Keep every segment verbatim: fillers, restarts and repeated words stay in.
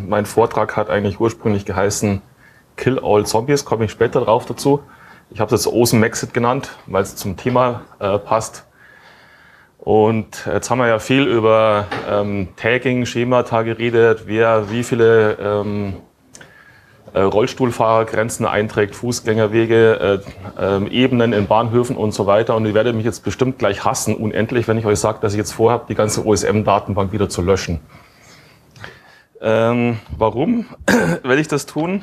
mein Vortrag hat eigentlich ursprünglich geheißen Kill All Zombies, komme ich später drauf dazu. Ich habe es jetzt Awesome Exit genannt, weil es zum Thema äh, passt. Und jetzt haben wir ja viel über ähm, Tagging, Schemata geredet, wer wie viele ähm, äh, Rollstuhlfahrergrenzen einträgt, Fußgängerwege, äh, äh, Ebenen in Bahnhöfen und so weiter. Und ihr werdet mich jetzt bestimmt gleich hassen, unendlich, wenn ich euch sage, dass ich jetzt vorhabe, die ganze O S M-Datenbank wieder zu löschen. Ähm, warum werde ich das tun?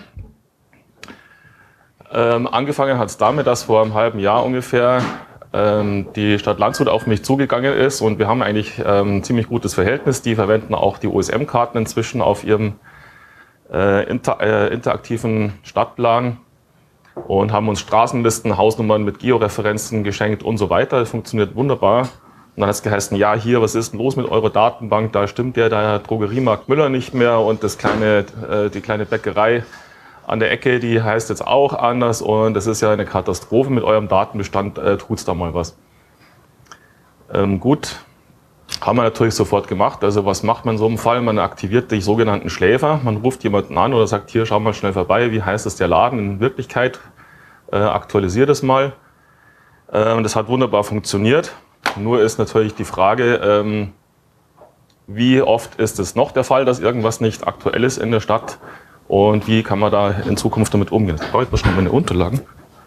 Ähm, angefangen hat es damit, dass vor einem halben Jahr ungefähr ähm, die Stadt Landshut auf mich zugegangen ist und wir haben eigentlich ähm, ein ziemlich gutes Verhältnis. Die verwenden auch die O S M-Karten inzwischen auf ihrem äh, inter, äh, interaktiven Stadtplan und haben uns Straßenlisten, Hausnummern mit Georeferenzen geschenkt und so weiter. Das funktioniert wunderbar. Und dann hat es geheißen, ja hier, was ist denn los mit eurer Datenbank? Da stimmt ja der Drogeriemarkt Müller nicht mehr und das kleine, äh, die kleine Bäckerei an der Ecke, die heißt jetzt auch anders und das ist ja eine Katastrophe mit eurem Datenbestand, äh, tut's da mal was. Ähm, gut, haben wir natürlich sofort gemacht. Also was macht man in so einem Fall? Man aktiviert die sogenannten Schläfer, man ruft jemanden an oder sagt, hier, schau mal schnell vorbei, wie heißt es der Laden in Wirklichkeit? Äh, aktualisiert es mal. Äh, das hat wunderbar funktioniert. Nur ist natürlich die Frage, ähm, wie oft ist es noch der Fall, dass irgendwas nicht aktuell ist in der Stadt? Und wie kann man da in Zukunft damit umgehen? Jetzt brauche ich mal schnell meine Unterlagen.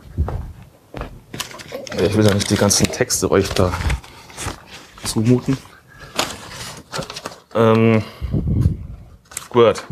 Ich will ja nicht die ganzen Texte euch da zumuten. Ähm, gut.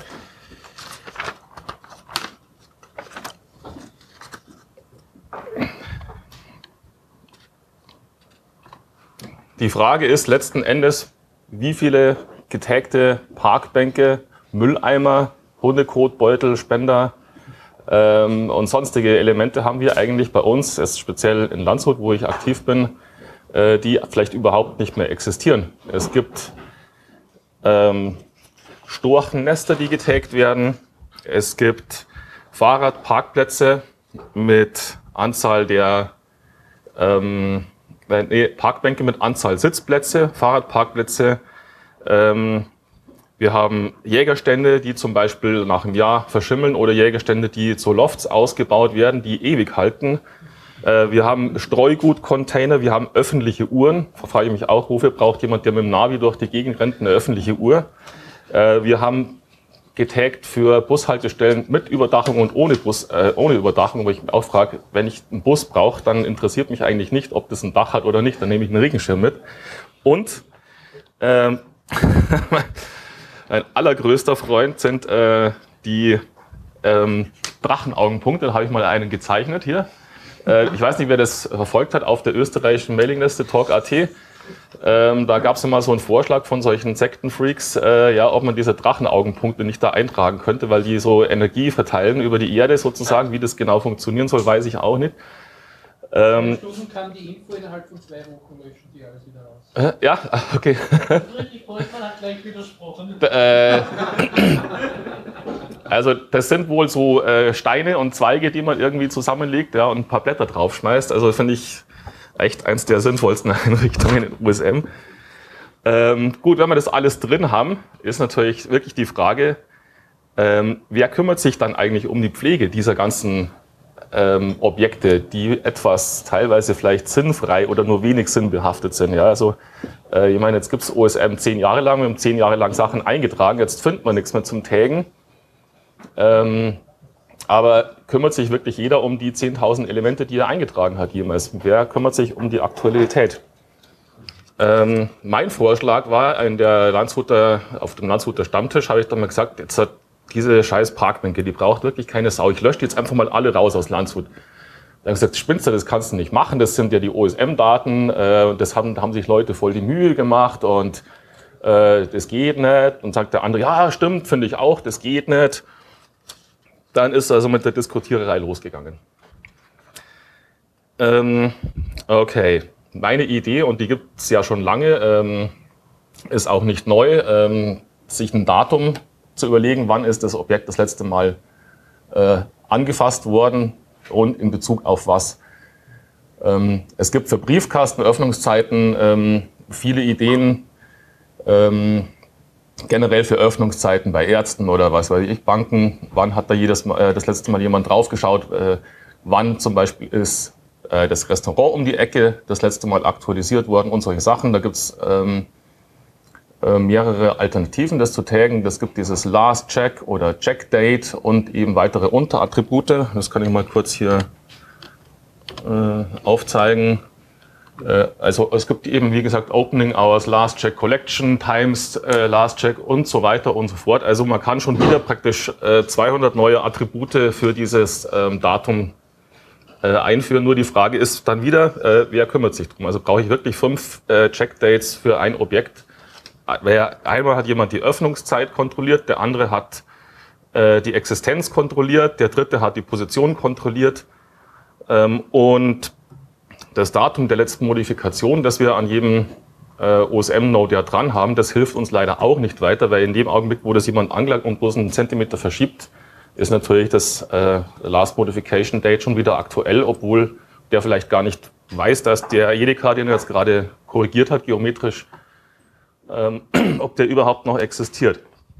Die Frage ist letzten Endes, wie viele getagte Parkbänke, Mülleimer, Hundekotbeutel, Spender ähm, und sonstige Elemente haben wir eigentlich bei uns, jetzt speziell in Landshut, wo ich aktiv bin, äh, die vielleicht überhaupt nicht mehr existieren. Es gibt ähm, Storchennester, die getaggt werden. Es gibt Fahrradparkplätze mit Anzahl der ähm, nee, Parkbänke mit Anzahl Sitzplätze, Fahrradparkplätze. Ähm, Wir haben Jägerstände, die zum Beispiel nach einem Jahr verschimmeln oder Jägerstände, die zu Lofts ausgebaut werden, die ewig halten. Wir haben Streugut-Container, wir haben öffentliche Uhren. Da frage ich mich auch, wofür braucht jemand, der mit dem Navi durch die Gegend rennt, eine öffentliche Uhr? Wir haben getaggt für Bushaltestellen mit Überdachung und ohne, Bus, äh, ohne Überdachung, wo ich mich auch frage, wenn ich einen Bus brauche, dann interessiert mich eigentlich nicht, ob das ein Dach hat oder nicht, dann nehme ich einen Regenschirm mit. Und ähm, mein allergrößter Freund sind äh, die ähm, Drachenaugenpunkte. Da habe ich mal einen gezeichnet hier. Äh, ich weiß nicht, wer das verfolgt hat auf der österreichischen Mailingliste talk punkt at. Ähm, da gab es immer so einen Vorschlag von solchen Sektenfreaks, äh, ja, ob man diese Drachenaugenpunkte nicht da eintragen könnte, weil die so Energie verteilen über die Erde sozusagen. Wie das genau funktionieren soll, weiß ich auch nicht. Ähm, Stunden kann die Info innerhalb von zwei Wochen löschen, die alles wieder raus. Äh, ja, okay. Ulrich Goldmann hat gleich widersprochen. äh, also das sind wohl so äh, Steine und Zweige, die man irgendwie zusammenlegt, ja, und ein paar Blätter draufschmeißt. Also finde ich echt eins der sinnvollsten Einrichtungen in O S M. Ähm, gut, wenn wir das alles drin haben, ist natürlich wirklich die Frage, ähm, wer kümmert sich dann eigentlich um die Pflege dieser ganzen ähm, Objekte, die etwas teilweise vielleicht sinnfrei oder nur wenig sinnbehaftet sind. Ja, also äh, ich meine, jetzt gibt es O S M zehn Jahre lang, wir haben zehn Jahre lang Sachen eingetragen, jetzt findet man nichts mehr zum Taggen. Ähm, aber kümmert sich wirklich jeder um die zehntausend Elemente, die er eingetragen hat jemals? Wer kümmert sich um die Aktualität? Ähm, mein Vorschlag war, in der Landshuter, auf dem Landshuter Stammtisch habe ich dann mal gesagt, jetzt hat diese scheiß Parkbänke, die braucht wirklich keine Sau. Ich lösche die jetzt einfach mal alle raus aus Landshut. Dann habe ich gesagt, spinnst du, das kannst du nicht machen, das sind ja die O S M-Daten, äh, das haben, haben sich Leute voll die Mühe gemacht und äh, das geht nicht. Und sagt der andere, ja stimmt, finde ich auch, das geht nicht. Dann ist also mit der Diskutiererei losgegangen. Ähm, okay, meine Idee, und die gibt es ja schon lange, ähm, ist auch nicht neu, ähm, sich ein Datum zu überlegen, wann ist das Objekt das letzte Mal äh, angefasst worden und in Bezug auf was. Ähm, es gibt für Briefkastenöffnungszeiten ähm, viele Ideen. Ähm, generell für Öffnungszeiten bei Ärzten oder was weiß ich, Banken, wann hat da jedes Mal, äh, das letzte Mal jemand draufgeschaut, äh, wann zum Beispiel ist äh, das Restaurant um die Ecke das letzte Mal aktualisiert worden und solche Sachen. Da gibt es ähm, äh, mehrere Alternativen, das zu taggen. Das gibt dieses Last Check oder Check Date und eben weitere Unterattribute. Das kann ich mal kurz hier äh, aufzeigen. Also es gibt eben, wie gesagt, Opening Hours, Last Check Collection, Times, äh, Last Check und so weiter und so fort. Also man kann schon wieder praktisch äh, zweihundert neue Attribute für dieses ähm, Datum äh, einführen. Nur die Frage ist dann wieder, äh, wer kümmert sich drum? Also brauche ich wirklich fünf äh, Check-Dates für ein Objekt? Einmal hat jemand die Öffnungszeit kontrolliert, der andere hat äh, die Existenz kontrolliert, der dritte hat die Position kontrolliert ähm, und das Datum der letzten Modifikation, das wir an jedem äh, O S M-Node ja dran haben, das hilft uns leider auch nicht weiter, weil in dem Augenblick, wo das jemand anklagt und bloß einen Zentimeter verschiebt, ist natürlich das äh, Last Modification Date schon wieder aktuell, obwohl der vielleicht gar nicht weiß, dass der J D K, den er jetzt gerade korrigiert hat, geometrisch, ähm, ob der überhaupt noch existiert.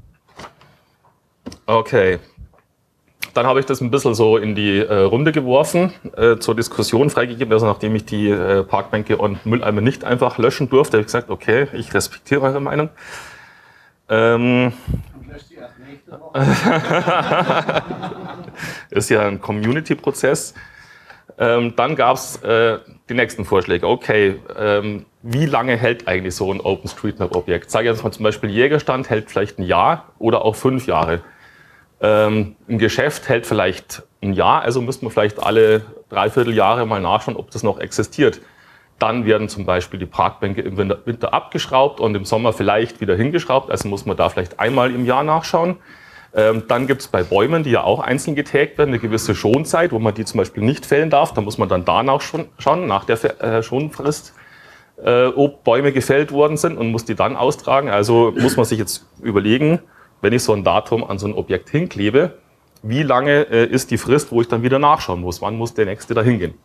Okay. Dann habe ich das ein bisschen so in die äh, Runde geworfen, äh, zur Diskussion freigegeben. Also nachdem ich die äh, Parkbänke und Mülleimer nicht einfach löschen durfte, habe ich gesagt, okay, ich respektiere eure Meinung. Ähm, Und löscht die erst nächste Woche. ist ja ein Community-Prozess. Ähm, dann gab es äh, die nächsten Vorschläge. Okay, ähm, wie lange hält eigentlich so ein OpenStreetMap-Objekt? Sage ich jetzt mal zum Beispiel, Jägerstand hält vielleicht ein Jahr oder auch fünf Jahre. Ähm, ein Geschäft hält vielleicht ein Jahr, also müsste man vielleicht alle dreiviertel Jahre mal nachschauen, ob das noch existiert. Dann werden zum Beispiel die Parkbänke im Winter, Winter abgeschraubt und im Sommer vielleicht wieder hingeschraubt, also muss man da vielleicht einmal im Jahr nachschauen. Ähm, dann gibt es bei Bäumen, die ja auch einzeln getaggt werden, eine gewisse Schonzeit, wo man die zum Beispiel nicht fällen darf. Da muss man dann danach schon schauen, nach der äh, Schonfrist, äh, ob Bäume gefällt worden sind und muss die dann austragen. Also muss man sich jetzt überlegen, wenn ich so ein Datum an so ein Objekt hinklebe, wie lange äh, ist die Frist, wo ich dann wieder nachschauen muss? Wann muss der nächste da hingehen?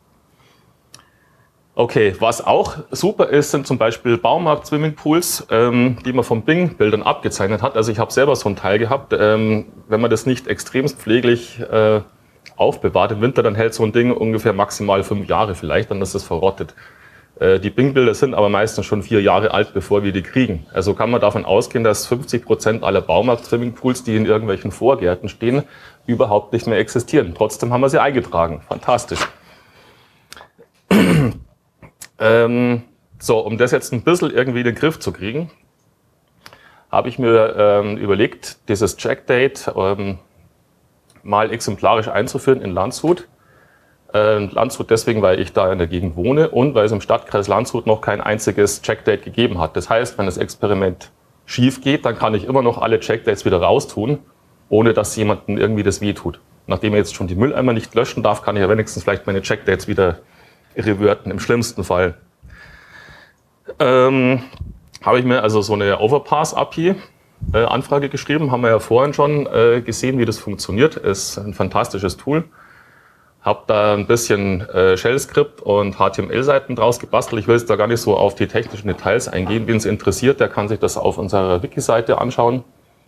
Okay, was auch super ist, sind zum Beispiel Baumarkt-Swimmingpools, ähm, die man von Bing-Bildern abgezeichnet hat. Also ich habe selber so ein Teil gehabt. Ähm, wenn man das nicht extremst pfleglich äh, aufbewahrt im Winter, dann hält so ein Ding ungefähr maximal fünf Jahre vielleicht, dann ist es verrottet. Die Bing-Bilder sind aber meistens schon vier Jahre alt, bevor wir die kriegen. Also kann man davon ausgehen, dass fünfzig Prozent aller Baumarkt-Swimmingpools, die in irgendwelchen Vorgärten stehen, überhaupt nicht mehr existieren. Trotzdem haben wir sie eingetragen. Fantastisch. ähm, so, um das jetzt ein bisschen irgendwie in den Griff zu kriegen, habe ich mir ähm, überlegt, dieses Check-Date ähm, mal exemplarisch einzuführen in Landshut. Landshut deswegen, weil ich da in der Gegend wohne und weil es im Stadtkreis Landshut noch kein einziges Checkdate gegeben hat. Das heißt, wenn das Experiment schief geht, dann kann ich immer noch alle Checkdates wieder raustun, ohne dass jemandem irgendwie das wehtut. Nachdem ich jetzt schon die Mülleimer nicht löschen darf, kann ich ja wenigstens vielleicht meine Checkdates wieder reverten, im schlimmsten Fall. Ähm, habe ich mir also so eine Overpass-A P I-Anfrage äh, geschrieben, haben wir ja vorhin schon äh, gesehen, wie das funktioniert. Ist ein fantastisches Tool. Habe da ein bisschen äh, Shell-Skript und H T M L-Seiten draus gebastelt. Ich will jetzt da gar nicht so auf die technischen Details eingehen. Wen es interessiert, der kann sich das auf unserer Wiki-Seite anschauen.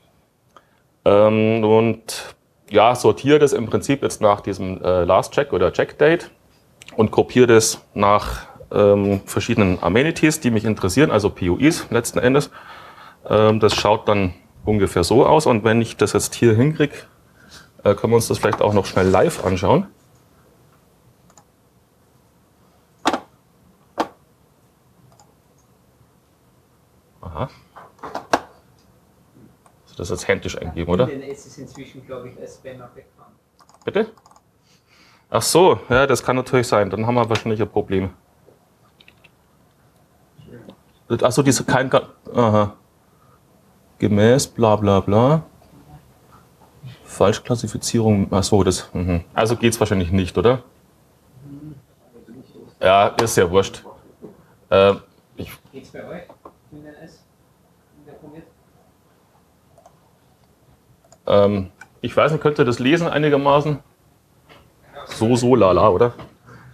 Ähm, und ja, sortiere das im Prinzip jetzt nach diesem äh, Last Check oder Check Date und kopiere das nach ähm, verschiedenen Amenities, die mich interessieren, also P U Is letzten Endes. Ähm, das schaut dann ungefähr so aus. Und wenn ich das jetzt hier hinkriege, äh, können wir uns das vielleicht auch noch schnell live anschauen. Aha. Also das jetzt händisch eingeben, oder? In D N S ist inzwischen, glaube ich, als Spammer bekannt. Bitte? Ach so, ja, das kann natürlich sein. Dann haben wir wahrscheinlich ein Problem. Ach so, diese kein... Aha. Gemäß, bla bla bla. Falschklassifizierung, ach so, das... Mhm. Also geht's wahrscheinlich nicht, oder? Ja, ist ja wurscht. Äh, ich, Geht's bei euch in D N S? ähm, ich weiß nicht, könnt ihr das lesen einigermaßen? So, so, lala, oder?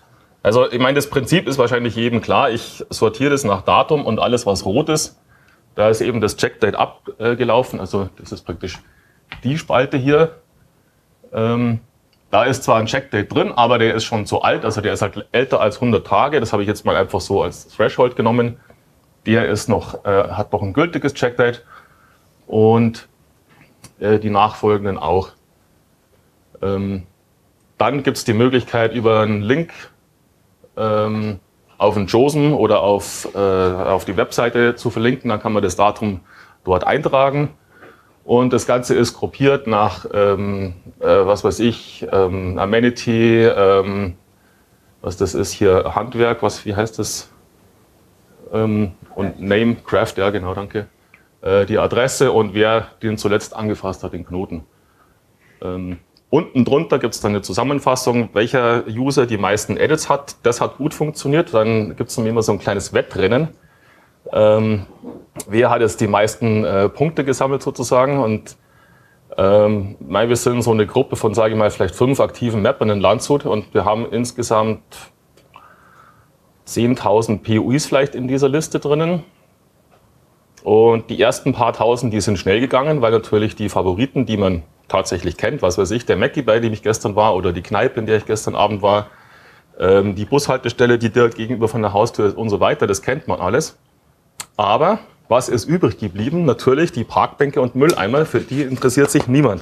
Also, ich meine, das Prinzip ist wahrscheinlich jedem klar. Ich sortiere das nach Datum und alles, was rot ist, Da ist eben das Checkdate abgelaufen, also das ist praktisch die Spalte hier. Ähm, da ist zwar ein Checkdate drin, aber der ist schon zu alt, also der ist halt älter als hundert Tage. Das habe ich jetzt mal einfach so als Threshold genommen. Der ist noch, äh, hat noch ein gültiges Checkdate und äh, die nachfolgenden auch. Ähm, dann gibt es die Möglichkeit über einen Link ähm, auf ein JOSM oder auf, äh, auf die Webseite zu verlinken, dann kann man das Datum dort eintragen. Und das Ganze ist gruppiert nach, ähm, äh, was weiß ich, ähm, Amenity, ähm, was das ist hier, Handwerk, was, wie heißt das? Ähm, und Name, Craft, ja genau, danke. Äh, die Adresse und wer den zuletzt angefasst hat, den Knoten. Ähm, Unten drunter gibt es dann eine Zusammenfassung, welcher User die meisten Edits hat. Das hat gut funktioniert. Dann gibt es immer so ein kleines Wettrennen. Ähm, wer hat jetzt die meisten äh, Punkte gesammelt sozusagen? Und ähm, wir sind so eine Gruppe von, sage ich mal, vielleicht fünf aktiven Mappern in Landshut und wir haben insgesamt zehntausend P U Is vielleicht in dieser Liste drinnen. Und die ersten paar tausend, die sind schnell gegangen, weil natürlich die Favoriten, die man tatsächlich kennt, was weiß ich, der Mackie, bei dem ich gestern war, oder die Kneipe, in der ich gestern Abend war, ähm, die Bushaltestelle, die direkt gegenüber von der Haustür ist und so weiter, das kennt man alles. Aber was ist übrig geblieben? Natürlich die Parkbänke und Mülleimer, für die interessiert sich niemand.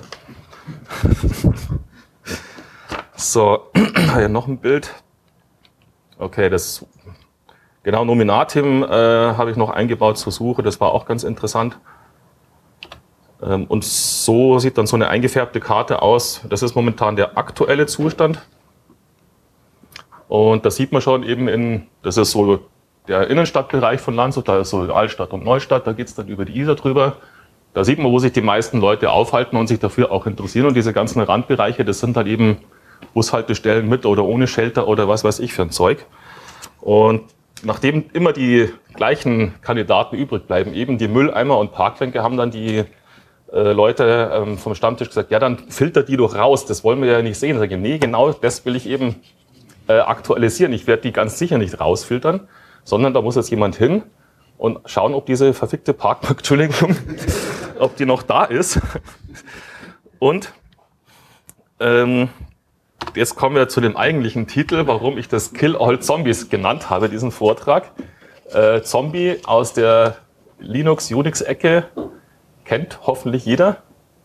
So, hier noch ein Bild. Okay, das genau Nominatim äh, habe ich noch eingebaut zur Suche, das war auch ganz interessant. Und so sieht dann so eine eingefärbte Karte aus. Das ist momentan der aktuelle Zustand. Und das sieht man schon eben in, das ist so der Innenstadtbereich von Landshut, da ist so Altstadt und Neustadt, da geht es dann über die Isar drüber. Da sieht man, wo sich die meisten Leute aufhalten und sich dafür auch interessieren. Und diese ganzen Randbereiche, das sind halt eben Bushaltestellen mit oder ohne Shelter oder was weiß ich für ein Zeug. Und nachdem immer die gleichen Kandidaten übrig bleiben, eben die Mülleimer und Parkbänke, haben dann die Leute ähm, vom Stammtisch gesagt, ja, dann filtert die doch raus, das wollen wir ja nicht sehen. Ich sage, nee, genau das will ich eben äh, aktualisieren. Ich werde die ganz sicher nicht rausfiltern, sondern da muss jetzt jemand hin und schauen, ob diese verfickte Parkbank, Entschuldigung, ob die noch da ist. Und ähm, jetzt kommen wir zu dem eigentlichen Titel, warum ich das Kill All Zombies genannt habe, diesen Vortrag. Äh, Zombie aus der Linux-Unix-Ecke kennt hoffentlich jeder.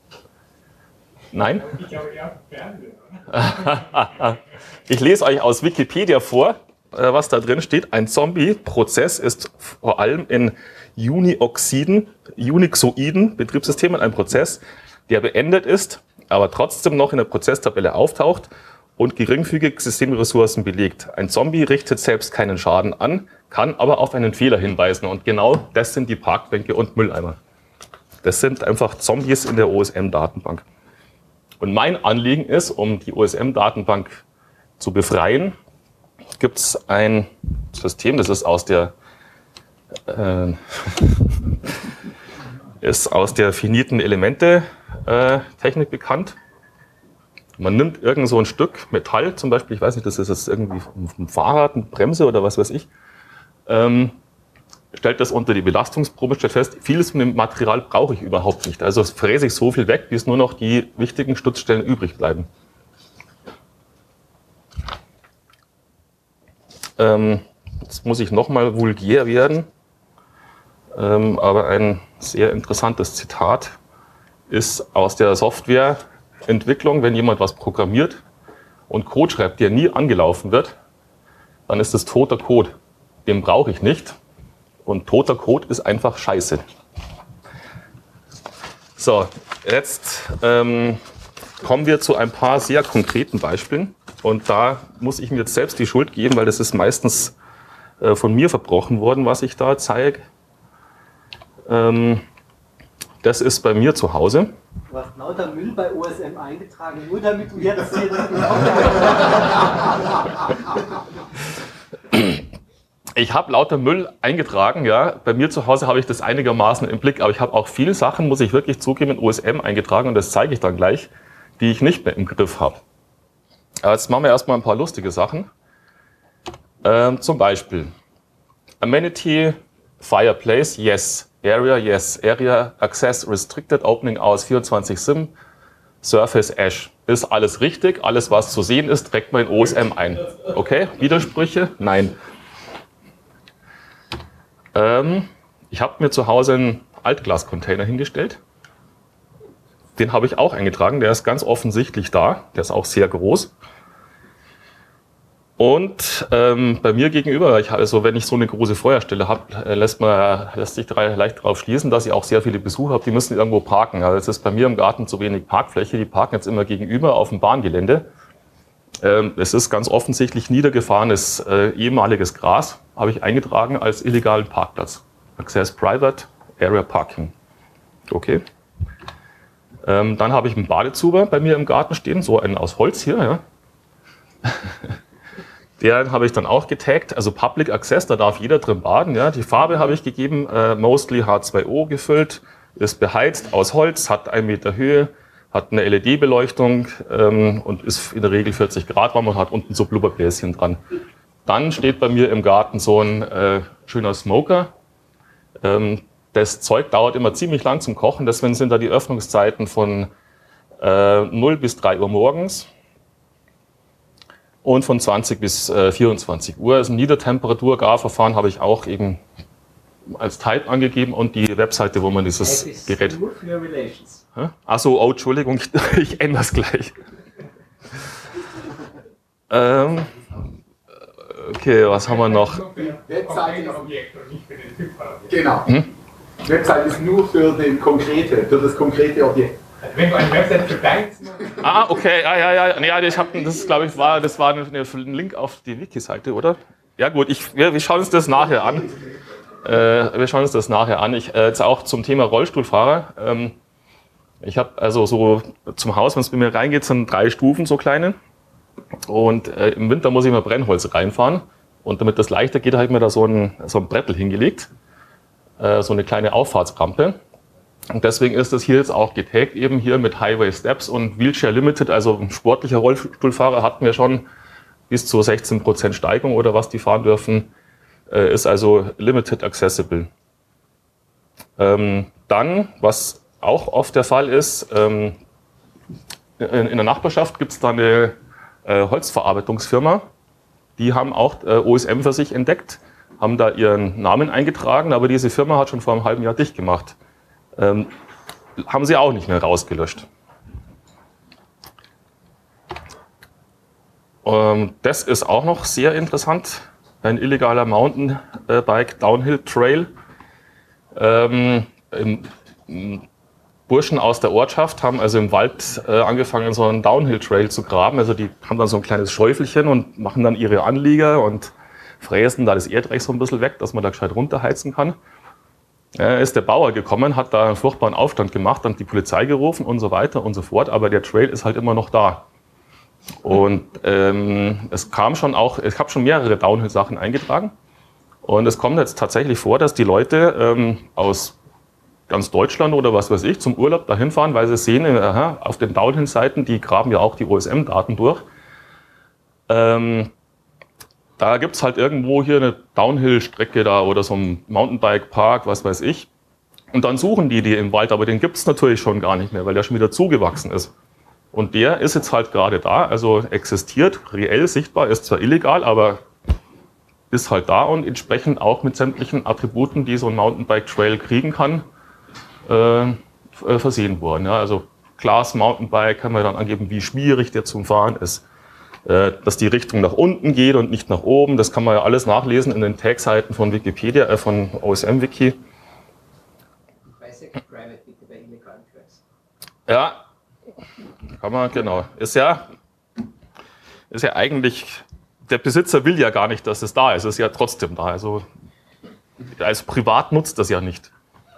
Nein? Ich glaube eher Fernsehen. Ich lese euch aus Wikipedia vor, was da drin steht. Ein Zombie-Prozess ist vor allem in Unioxiden, Unixoiden Betriebssystemen ein Prozess, der beendet ist, aber trotzdem noch in der Prozesstabelle auftaucht und geringfügige Systemressourcen belegt. Ein Zombie richtet selbst keinen Schaden an, kann aber auf einen Fehler hinweisen. Und genau das sind die Parkbänke und Mülleimer. Das sind einfach Zombies in der O S M-Datenbank. Und mein Anliegen ist, um die O S M-Datenbank zu befreien, gibt es ein System, das ist aus der, äh, ist aus der finiten Elemente-Technik äh, bekannt. Man nimmt irgend so ein Stück Metall, zum Beispiel, ich weiß nicht, das ist jetzt irgendwie ein Fahrrad, eine Bremse oder was weiß ich, ähm, stellt das unter die Belastungsprobe, stellt fest, vieles von dem Material brauche ich überhaupt nicht. Also fräse ich so viel weg, bis nur noch die wichtigen Stützstellen übrig bleiben. Ähm, jetzt muss ich nochmal vulgär werden, ähm, aber ein sehr interessantes Zitat ist aus der Softwareentwicklung, wenn jemand was programmiert und Code schreibt, der nie angelaufen wird, dann ist das toter Code. Den brauche ich nicht. Und toter Code ist einfach scheiße. So, jetzt ähm, kommen wir zu ein paar sehr konkreten Beispielen. Und da muss ich mir jetzt selbst die Schuld geben, weil das ist meistens äh, von mir verbrochen worden, was ich da zeige. Ähm, das ist bei mir zu Hause. Du hast lauter Müll bei O S M eingetragen, nur damit du jetzt hier... Ich habe lauter Müll eingetragen, ja. Bei mir zu Hause habe ich das einigermaßen im Blick, aber ich habe auch viele Sachen, muss ich wirklich zugeben, in O S M eingetragen und das zeige ich dann gleich, die ich nicht mehr im Griff habe. Aber jetzt machen wir erstmal ein paar lustige Sachen. Ähm, zum Beispiel Amenity Fireplace, yes. Area, yes. Area Access Restricted, Opening Hours vierundzwanzig Sim, Surface Ash. Ist alles richtig, alles was zu sehen ist, trägt man in O S M ein. Okay, Widersprüche? Nein. Ähm, ich habe mir zu Hause einen Altglas-Container hingestellt. Den habe ich auch eingetragen, der ist ganz offensichtlich da, der ist auch sehr groß. Und ähm, bei mir gegenüber, ich, also wenn ich so eine große Feuerstelle habe, lässt man lässt sich leicht darauf schließen, dass ich auch sehr viele Besucher habe, die müssen irgendwo parken. Also es ist bei mir im Garten zu wenig Parkfläche, die parken jetzt immer gegenüber auf dem Bahngelände. Ähm, es ist ganz offensichtlich niedergefahrenes äh, ehemaliges Gras, habe ich eingetragen als illegalen Parkplatz. Access Private Area Parking. Okay. Ähm, dann habe ich einen Badezuber bei mir im Garten stehen, so einen aus Holz hier. Ja. Den habe ich dann auch getaggt, also Public Access, da darf jeder drin baden. Ja. Die Farbe habe ich gegeben, äh, mostly H zwei O gefüllt, ist beheizt, aus Holz, hat einen Meter Höhe, hat eine L E D-Beleuchtung ähm, und ist in der Regel vierzig Grad warm und hat unten so Blubberbläschen dran. Dann steht bei mir im Garten so ein äh, schöner Smoker. Ähm, das Zeug dauert immer ziemlich lang zum Kochen, deswegen sind da die Öffnungszeiten von äh, null bis drei Uhr morgens. Und von zwanzig bis vierundzwanzig Uhr. Also ein Niedertemperatur-Garverfahren habe ich auch eben als Type angegeben und die Webseite, wo man dieses Gerät... Achso, oh, Entschuldigung, ich, ich ändere es gleich. ähm, okay, was haben wir noch? Webseite ist, genau. Hm? Webseite ist nur für, den konkrete, für das konkrete Objekt. Also wenn du eine Website für deins machst. Ah, okay, ja, ja, ja. Nee, ich hab, das glaube ich war, das war ein Link auf die Wiki-Seite, oder? Ja gut, ich, wir, wir schauen uns das nachher an. Äh, wir schauen uns das nachher an. Ich, äh, jetzt auch zum Thema Rollstuhlfahrer. Ähm, ich habe also so zum Haus, wenn es bei mir reingeht, sind drei Stufen, so kleine. Und äh, im Winter muss ich mal Brennholz reinfahren. Und damit das leichter geht, habe ich mir da so ein, so ein Brettel hingelegt. Äh, so eine kleine Auffahrtsrampe. Und deswegen ist das hier jetzt auch getaggt, eben hier mit Highway Steps und Wheelchair Limited, also ein sportlicher Rollstuhlfahrer hatten wir schon bis zu sechzehn Prozent Steigung oder was die fahren dürfen, äh, ist also Limited Accessible. Ähm, dann, was auch oft der Fall ist, ähm, in, in der Nachbarschaft gibt es da eine äh, Holzverarbeitungsfirma, die haben auch äh, O S M für sich entdeckt, haben da ihren Namen eingetragen, aber diese Firma hat schon vor einem halben Jahr dicht gemacht. Ähm, haben sie auch nicht mehr rausgelöscht. Ähm, das ist auch noch sehr interessant. Ein illegaler Mountainbike Downhill Trail. Ähm, im, im Burschen aus der Ortschaft haben also im Wald äh, angefangen, so einen Downhill Trail zu graben. Also die haben dann so ein kleines Schäufelchen und machen dann ihre Anlieger und fräsen da das Erdreich so ein bisschen weg, dass man da gescheit runterheizen kann. Äh, ist der Bauer gekommen, hat da einen furchtbaren Aufstand gemacht, dann die Polizei gerufen und so weiter und so fort, aber der Trail ist halt immer noch da. Und ähm, es kam schon auch, ich habe schon mehrere Downhill-Sachen eingetragen und es kommt jetzt tatsächlich vor, dass die Leute ähm, aus ganz Deutschland oder was weiß ich zum Urlaub dahin fahren, weil sie sehen, aha, auf den Downhill-Seiten, die graben ja auch die O S M-Daten durch. Ähm, Da gibt es halt irgendwo hier eine Downhill-Strecke da oder so ein Mountainbike-Park, was weiß ich. Und dann suchen die die im Wald, aber den gibt es natürlich schon gar nicht mehr, weil der schon wieder zugewachsen ist. Und der ist jetzt halt gerade da, also existiert, reell sichtbar, ist zwar illegal, aber ist halt da und entsprechend auch mit sämtlichen Attributen, die so ein Mountainbike-Trail kriegen kann, äh, versehen worden. Ja, also Class Mountainbike kann man dann angeben, wie schwierig der zum Fahren ist. Dass die Richtung nach unten geht und nicht nach oben. Das kann man ja alles nachlesen in den Tag-Seiten von Wikipedia, äh, von O S M-Wiki. Basic Private bitte bei illegalen Trails. Ja, kann man, genau. Ist ja, ist ja eigentlich, der Besitzer will ja gar nicht, dass es da ist. Es ist ja trotzdem da. Also, als privat nutzt das ja nicht.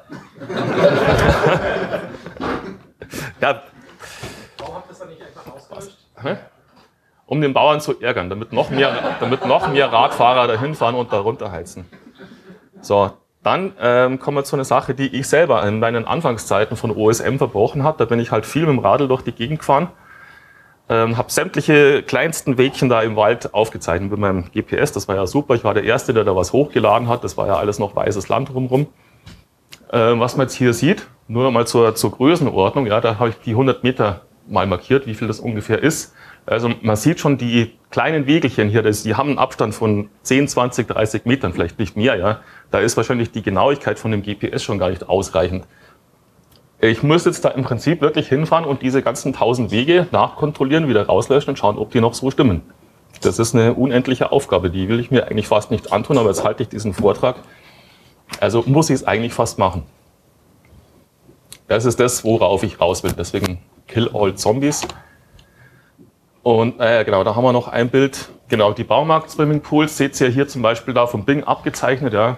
Ja. Warum habt ihr das dann nicht einfach ausgelöscht? Hä? Um den Bauern zu ärgern, damit noch mehr, damit noch mehr Radfahrer dahin fahren und da runterheizen. So, dann ähm, kommen wir zu einer Sache, die ich selber in meinen Anfangszeiten von O S M verbrochen habe. Da bin ich halt viel mit dem Radl durch die Gegend gefahren, ähm, habe sämtliche kleinsten Wegchen da im Wald aufgezeichnet mit meinem G P S. Das war ja super. Ich war der Erste, der da was hochgeladen hat. Das war ja alles noch weißes Land drumherum. Äh, was man jetzt hier sieht, nur mal zur, zur Größenordnung, ja, da habe ich die hundert Meter mal markiert, wie viel das ungefähr ist. Also man sieht schon die kleinen Wegelchen hier, das, die haben einen Abstand von zehn, zwanzig, dreißig Metern, vielleicht nicht mehr. Ja. Da ist wahrscheinlich die Genauigkeit von dem G P S schon gar nicht ausreichend. Ich muss jetzt da im Prinzip wirklich hinfahren und diese ganzen tausend Wege nachkontrollieren, wieder rauslöschen und schauen, ob die noch so stimmen. Das ist eine unendliche Aufgabe, die will ich mir eigentlich fast nicht antun, aber jetzt halte ich diesen Vortrag. Also muss ich es eigentlich fast machen. Das ist das, worauf ich raus will. Deswegen Kill All Zombies. Und äh, genau, da haben wir noch ein Bild. Genau, die Baumarkt-Swimmingpools. Seht ihr hier zum Beispiel da vom Bing abgezeichnet. Ja.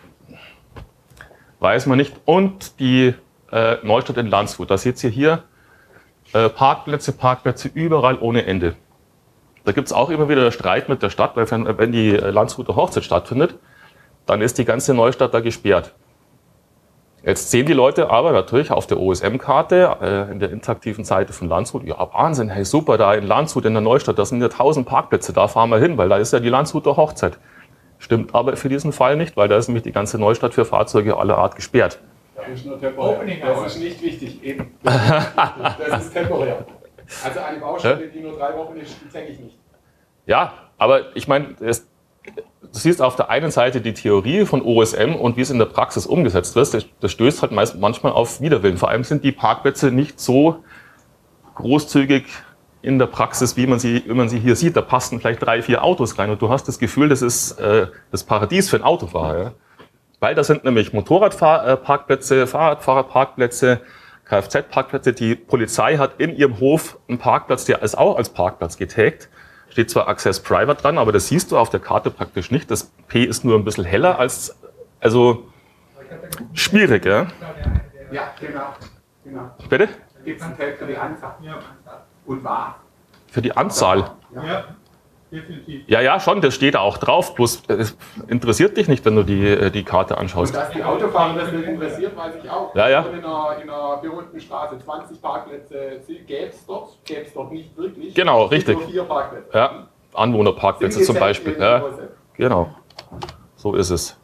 Weiß man nicht. Und die äh, Neustadt in Landshut. Da seht ihr hier äh, Parkplätze, Parkplätze überall ohne Ende. Da gibt es auch immer wieder Streit mit der Stadt, weil wenn, wenn die Landshuter Hochzeit stattfindet, dann ist die ganze Neustadt da gesperrt. Jetzt sehen die Leute aber natürlich auf der O S M-Karte, äh, in der interaktiven Seite von Landshut, ja Wahnsinn, hey super, da in Landshut in der Neustadt, da sind ja tausend Parkplätze, da fahren wir hin, weil da ist ja die Landshuter Hochzeit. Stimmt aber für diesen Fall nicht, weil da ist nämlich die ganze Neustadt für Fahrzeuge aller Art gesperrt. Das ist nur temporär. Das ist nicht wichtig, eben. Das ist, das ist temporär. Also eine Baustelle, die nur drei Wochen ist, die zeige ich nicht. Ja, aber ich meine, es du siehst auf der einen Seite die Theorie von O S M und wie es in der Praxis umgesetzt wird, das, das stößt halt meist, manchmal auf Widerwillen. Vor allem sind die Parkplätze nicht so großzügig in der Praxis, wie man sie, wie man sie hier sieht. Da passen vielleicht drei, vier Autos rein und du hast das Gefühl, das ist äh, das Paradies für einen Autofahrer. Ja? Weil da sind nämlich Motorradparkplätze, Fahrradfahrerparkplätze, Kfz-Parkplätze. Die Polizei hat in ihrem Hof einen Parkplatz, der ist auch als Parkplatz getaggt. Steht zwar Access Private dran, aber das siehst du auf der Karte praktisch nicht. Das P ist nur ein bisschen heller als, also schwierig, ja? Ja, genau. genau. Bitte? Gibt es einen Tag für die Anzahl? Und was? Für die Anzahl? Ja, definitiv. Ja, ja, schon, das steht da auch drauf. Bloß es interessiert dich nicht, wenn du die, die Karte anschaust. Und dass die Autofahrer das nicht interessiert, weiß ich auch. Ja, ja. Und in einer, in einer berühmten Straße zwanzig Parkplätze gäbe es dort, gäbe es dort nicht wirklich. Genau, Es gibt richtig. nur vier Parkplätze. Ja, Anwohnerparkplätze Sind zum gesetzt Beispiel. in Ja, O S M. genau, so ist es.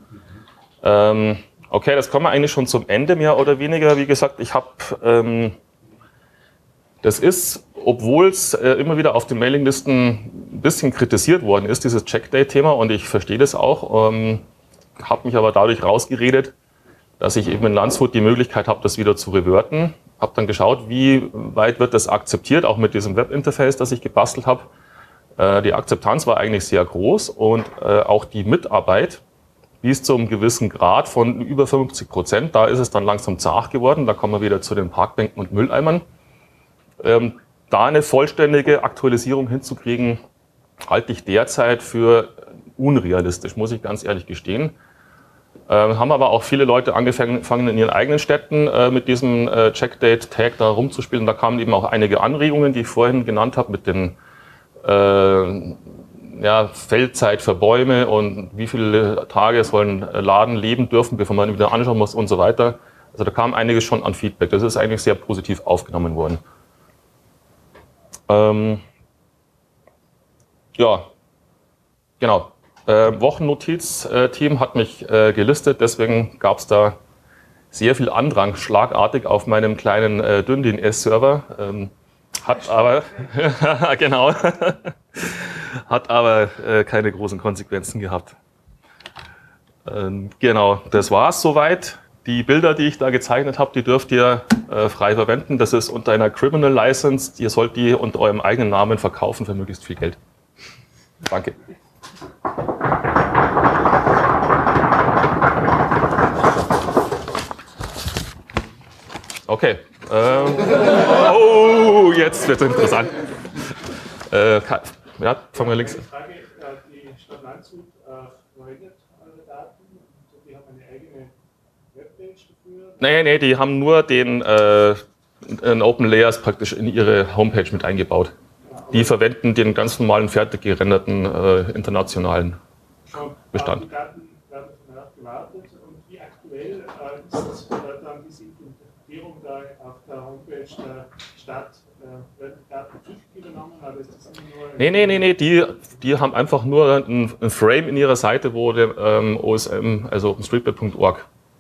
Ähm, okay, das kommen wir eigentlich schon zum Ende, mehr oder weniger. Wie gesagt, ich habe... Ähm, Das ist, obwohl es äh, immer wieder auf den Mailinglisten ein bisschen kritisiert worden ist, dieses Checkdate-Thema, und ich verstehe das auch, ähm, habe mich aber dadurch rausgeredet, dass ich eben in Landshut die Möglichkeit habe, das wieder zu reverten. Habe dann geschaut, wie weit wird das akzeptiert, auch mit diesem Webinterface, das ich gebastelt habe. Äh, die Akzeptanz war eigentlich sehr groß und äh, auch die Mitarbeit bis zu einem gewissen Grad von über fünfzig Prozent. Da ist es dann langsam zart geworden, da kommen wir wieder zu den Parkbänken und Mülleimern. Ähm, da eine vollständige Aktualisierung hinzukriegen, halte ich derzeit für unrealistisch, muss ich ganz ehrlich gestehen. Ähm, haben aber auch viele Leute angefangen, in ihren eigenen Städten äh, mit diesem äh, Checkdate-Tag da rumzuspielen. Da kamen eben auch einige Anregungen, die ich vorhin genannt habe, mit den äh, ja, Feldzeit für Bäume und wie viele Tage sollen Laden leben dürfen, bevor man ihn wieder anschauen muss und so weiter. Also da kam einiges schon an Feedback. Das ist eigentlich sehr positiv aufgenommen worden. Ähm, ja, genau. Äh, Wochennotiz-Team hat mich äh, gelistet, deswegen gab es da sehr viel Andrang, schlagartig auf meinem kleinen äh, Dündin-S-Server. Ähm, hat aber, genau, hat aber äh, keine großen Konsequenzen gehabt. Ähm, genau, das war es soweit. Die Bilder, die ich da gezeichnet habe, die dürft ihr äh, frei verwenden. Das ist unter einer Criminal License. Ihr sollt die unter eurem eigenen Namen verkaufen für möglichst viel Geld. Danke. Okay. Ähm, oh, jetzt wird es interessant. Äh, ja, fangen wir links an. Frage, die Stadt Landshut verwendet eure Daten und die haben eine eigene Webpage dafür? Nee, nee, die haben nur den äh, Open Layers praktisch in ihre Homepage mit eingebaut. Die verwenden den ganz normalen, fertig gerenderten äh, internationalen Bestand. Die Daten werden danach gewartet und wie aktuell äh, ist äh, dann diese Implementierung da auf der Homepage der Stadt? Äh, werden die Daten zurückgenommen oder ist das nur... Nee, nee, nee, nee, die, die haben einfach nur ein, ein Frame in ihrer Seite, wo der ähm, O S M, also OpenStreetMap punkt org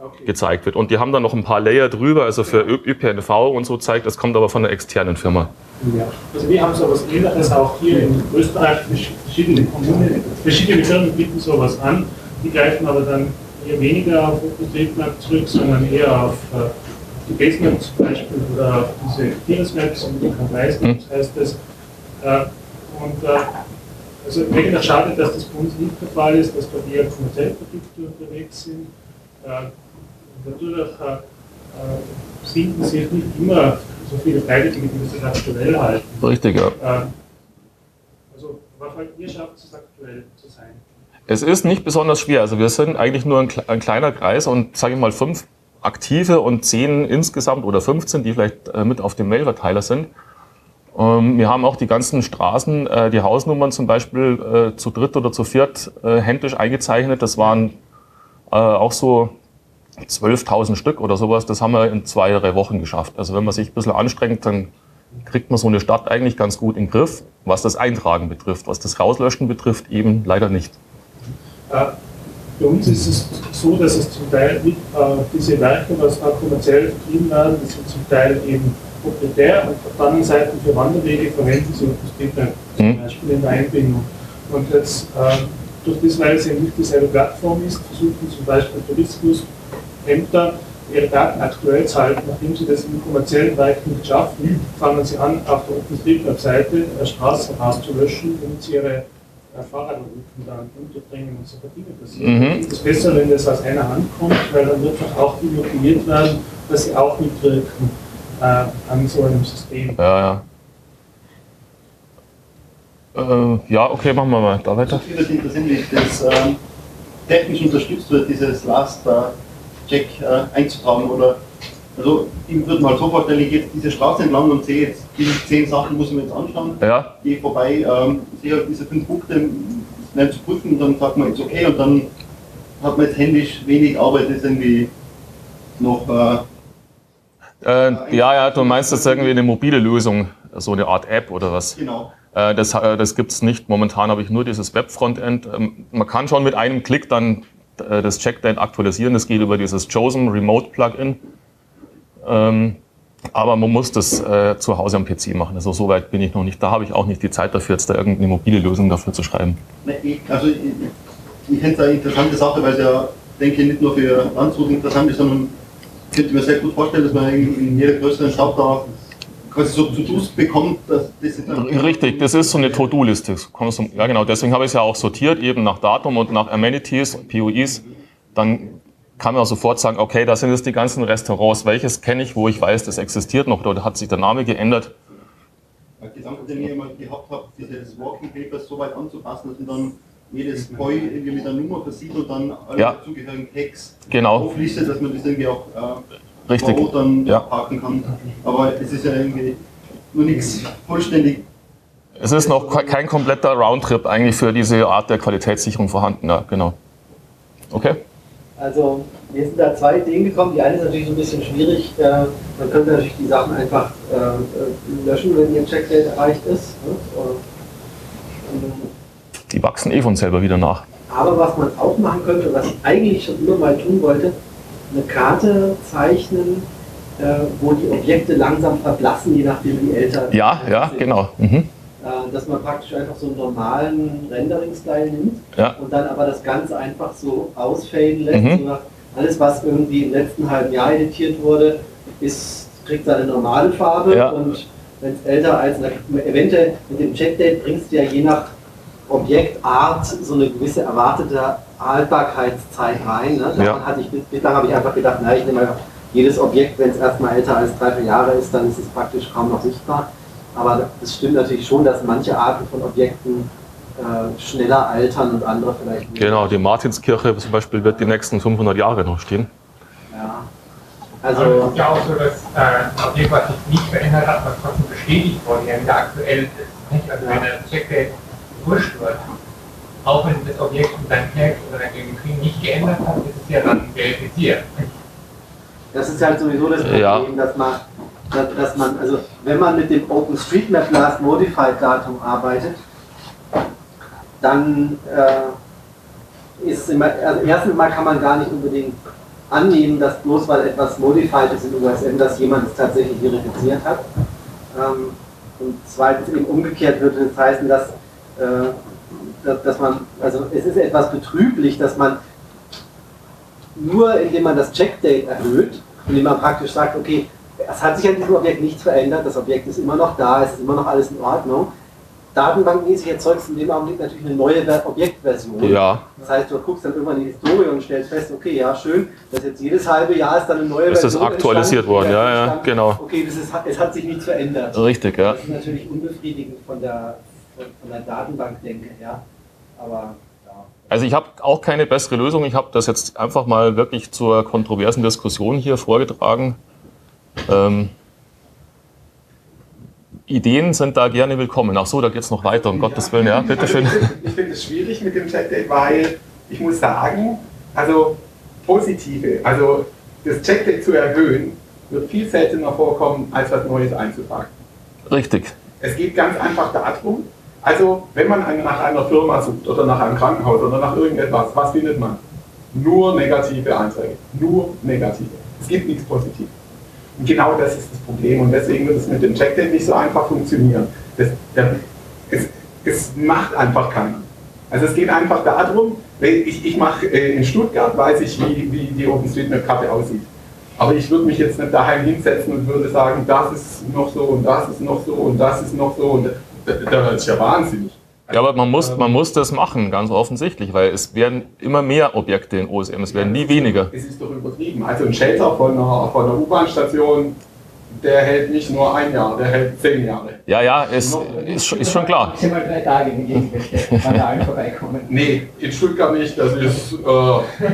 Okay. gezeigt wird. Und die haben dann noch ein paar Layer drüber, also für Ö- ÖPNV und so zeigt, das kommt aber von einer externen Firma. Ja. Also wir haben so etwas Ähnliches auch hier in Österreich. Verschiedene Kommunen, verschiedene Firmen bieten sowas an. Die greifen aber dann eher weniger auf OpenStreetMap zurück, sondern eher auf äh, die Basemap zum Beispiel oder auf diese Peers-Maps und die Compliance-Maps heißt es. Äh, und äh, also eigentlich schade, dass das bei uns nicht der Fall ist, dass wir eher kommerzielle Produkte unterwegs sind. Äh, Natürlich äh, finden sich nicht immer so viele Freiwillige, die das aktuell halten. Richtig, ja. Äh, also, was halt ihr schafft, es aktuell zu sein. Es ist nicht besonders schwer. Also wir sind eigentlich nur ein, ein kleiner Kreis und sage ich mal fünf aktive und zehn insgesamt oder fünfzehn, die vielleicht äh, mit auf dem Mailverteiler sind. Ähm, wir haben auch die ganzen Straßen, äh, die Hausnummern zum Beispiel äh, zu dritt oder zu viert äh, händisch eingezeichnet. Das waren äh, auch so zwölftausend Stück oder sowas, das haben wir in zwei, drei Wochen geschafft. Also wenn man sich ein bisschen anstrengt, dann kriegt man so eine Stadt eigentlich ganz gut in den Griff, was das Eintragen betrifft. Was das Rauslöschen betrifft, eben leider nicht. Äh, bei uns ist es so, dass es zum Teil mit, äh, diese Werke, was da kommerziell vertrieben werden, die sind zum Teil eben proprietär und auf der anderen Seite für Wanderwege verwenden sie OpenStreetMap, zum Mhm. Beispiel in der Einbindung. Und jetzt, äh, durch das, weil es eben nicht dieselbe Plattform ist, versuchen zum Beispiel Tourismus Ämter ihre Daten aktuell zu halten. Nachdem sie das im kommerziellen Bereich nicht schaffen, fangen sie an, auf der OpenStreetMap-Seite Straßen rauszulöschen, damit sie ihre äh, Fahrradrouten dann unterbringen und so Dinge passieren. Mhm. Es ist besser, wenn das aus einer Hand kommt, weil dann wird auch die motiviert werden, dass sie auch mitwirken äh, an so einem System. Ja, ja. Äh, ja, okay, machen wir mal da weiter. Viele sind das ähnlich, das ähm, technisch unterstützt wird, dieses Last äh, Check äh, einzutragen oder also ich würde mal so vorstellen, ich gehe jetzt diese Straße entlang und sehe jetzt die zehn Sachen, muss ich mir jetzt anschauen, Ja, gehe vorbei, ähm, sehe halt diese fünf Punkte, schnell zu prüfen und dann sagt man jetzt okay und dann hat man jetzt händisch wenig Arbeit, ist irgendwie noch äh, äh, ja, ja, du meinst jetzt irgendwie eine mobile Lösung, so eine Art App oder was? genau. Äh, das äh, das gibt es nicht. Momentan habe ich nur dieses Web-Frontend. Ähm, man kann schon mit einem Klick dann äh, das Checkdate aktualisieren. Das geht über dieses Chosen Remote Plugin. Ähm, aber man muss das äh, zu Hause am P C machen. Also so weit bin ich noch nicht. Da habe ich auch nicht die Zeit dafür, jetzt da irgendeine mobile Lösung dafür zu schreiben. Ne, ich, also ich, ich finde es eine interessante Sache, weil es ja, denke ich, nicht nur für Landshut interessant ist, sondern ich könnte mir sehr gut vorstellen, dass man in, in jeder größeren Stadt da quasi so To-Dos bekommt, dass das ist Richtig, das ist so eine To-Do-Liste. Ja genau, deswegen habe ich es ja auch sortiert, eben nach Datum und nach Amenities, P O Is. Dann kann man sofort sagen, okay, da sind jetzt die ganzen Restaurants, welches kenne ich, wo ich weiß, das existiert noch, oder hat sich der Name geändert. Der Gedanke, den ich immer gehabt habe, dieses Walking Papers so weit anzupassen, dass man dann jedes Poi irgendwie mit einer Nummer versieht und dann alle Ja. dazugehörigen Tags Genau, auflistet, dass man das irgendwie auch äh, richtig. vor Ort dann Ja. abhaken kann. Aber es ist ja irgendwie nur nichts vollständig. Es ist noch kein kompletter Roundtrip eigentlich für diese Art der Qualitätssicherung vorhanden. Ja, genau. Okay. Also, mir sind da zwei Ideen gekommen. Die eine ist natürlich so ein bisschen schwierig. Äh, man könnte natürlich die Sachen einfach äh, löschen, wenn ihr Checkdate erreicht ist. Ne? Und, Die wachsen eh von selber wieder nach. aber was man auch machen könnte, was ich eigentlich schon immer mal tun wollte, eine Karte zeichnen, äh, wo die Objekte langsam verblassen, je nachdem wie älter Ja, sie ja, sind. genau. Mhm. Äh, dass man praktisch einfach so einen normalen Rendering-Style nimmt Ja. und dann aber das Ganze einfach so ausfaden lässt. Mhm. So nach, alles, was irgendwie im letzten halben Jahr editiert wurde, ist, kriegt seine normale Farbe Ja. und wenn es älter als, eventuell mit dem Checkdate bringst du ja je nach Objektart so eine gewisse erwartete Haltbarkeitszeit rein. Ne? Ja. Hatte ich, bislang habe ich einfach gedacht, na, ich nehme einfach jedes Objekt, wenn es erstmal älter als drei, vier Jahre ist, dann ist es praktisch kaum noch sichtbar. Aber es stimmt natürlich schon, dass manche Arten von Objekten äh, schneller altern und andere vielleicht nicht. Genau, die Martinskirche zum Beispiel wird die nächsten fünfhundert Jahre noch stehen. Ja. Also es Also, ist ja auch so, dass äh, ein Objekt, was sich nicht verändert hat, was trotzdem bestätigt wurde, ja wieder aktuell ist. Nicht? Also wenn der Checkdate wurscht wird, auch wenn das Objekt mit seinem Tag oder der Geometrie nicht geändert hat, ist es ja dann verifiziert. das ist halt sowieso das Problem, Ja. dass man, dass, dass man, also wenn man mit dem OpenStreetMap Last Modified Datum arbeitet, dann äh, ist es immer, also erstens mal kann man gar nicht unbedingt annehmen, dass bloß weil etwas modified ist in U S M, dass jemand es tatsächlich verifiziert hat. Ähm, und zweitens eben umgekehrt würde das heißen, dass, äh, dass, dass man, also es ist etwas betrüblich, dass man nur indem man das Checkdate erhöht, indem man praktisch sagt, okay, es hat sich an diesem Objekt nichts verändert, das Objekt ist immer noch da, es ist immer noch alles in Ordnung. Datenbankmäßig erzeugst du in dem Augenblick natürlich eine neue Objektversion. Ja. Das heißt, du guckst dann irgendwann in die Historie und stellst fest, okay, ja schön, dass jetzt jedes halbe Jahr ist dann eine neue ist Version. Das aktualisiert worden, ja, ja, genau. Okay, das ist, es hat sich nichts verändert. Richtig, ja. Das ist natürlich unbefriedigend von der, von der Datenbankdenke her, aber ja. Also ich habe auch keine bessere Lösung. Ich habe das jetzt einfach mal wirklich zur kontroversen Diskussion hier vorgetragen. Ähm, Ideen sind da gerne willkommen. Ach so, da geht es noch weiter, um ja. Gottes Willen. Ja, bitteschön. Also ich finde es schwierig mit dem Checkdate, weil ich muss sagen, also positive, also das Checkdate zu erhöhen, wird viel seltener vorkommen, als was Neues einzutragen. Richtig. Es geht ganz einfach darum, also wenn man nach einer Firma sucht oder nach einem Krankenhaus oder nach irgendetwas, was findet man? Nur negative Einträge. Nur negative. Es gibt nichts Positives. Und genau das ist das Problem und deswegen wird es mit dem Checkdate nicht so einfach funktionieren. Das, der, es, es macht einfach keiner. Also es geht einfach darum, ich, ich mache äh, in Stuttgart, weiß ich, wie, wie die OpenStreetMap-Karte aussieht. Aber ich würde mich jetzt nicht daheim hinsetzen und würde sagen, das ist noch so und das ist noch so und das ist noch so und das ist ja wahnsinnig. Ja, aber man muss, man muss das machen, ganz offensichtlich, weil es werden immer mehr Objekte in O S M, es werden nie weniger. Es ist doch übertrieben. Also ein Shelter von einer, von einer U-Bahn-Station, der hält nicht nur ein Jahr, der hält zehn Jahre. Ja, ja, es ist, ist schon klar. Ich mal drei Tage in die Gegend gestellt, wenn da allen vorbeikommen. Nee, in Stuttgart nicht, das ist... Äh,